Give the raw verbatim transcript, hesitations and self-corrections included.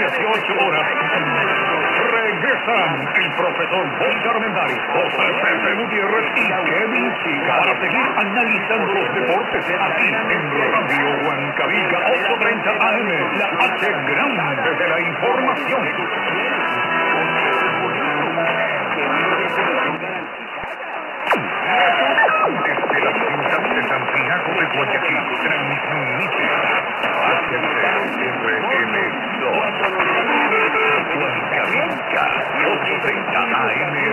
dieciocho horas. Regresan el profesor Jorge Armendáriz, José Pepe Gutiérrez y Kevin Chica para seguir analizando los deportes aquí en Radio Huancavica ocho treinta A M, la H grande de la información. Desde la ciudad de Santiago de Guayaquil, transmite H R M dos. Huancavica ocho treinta A M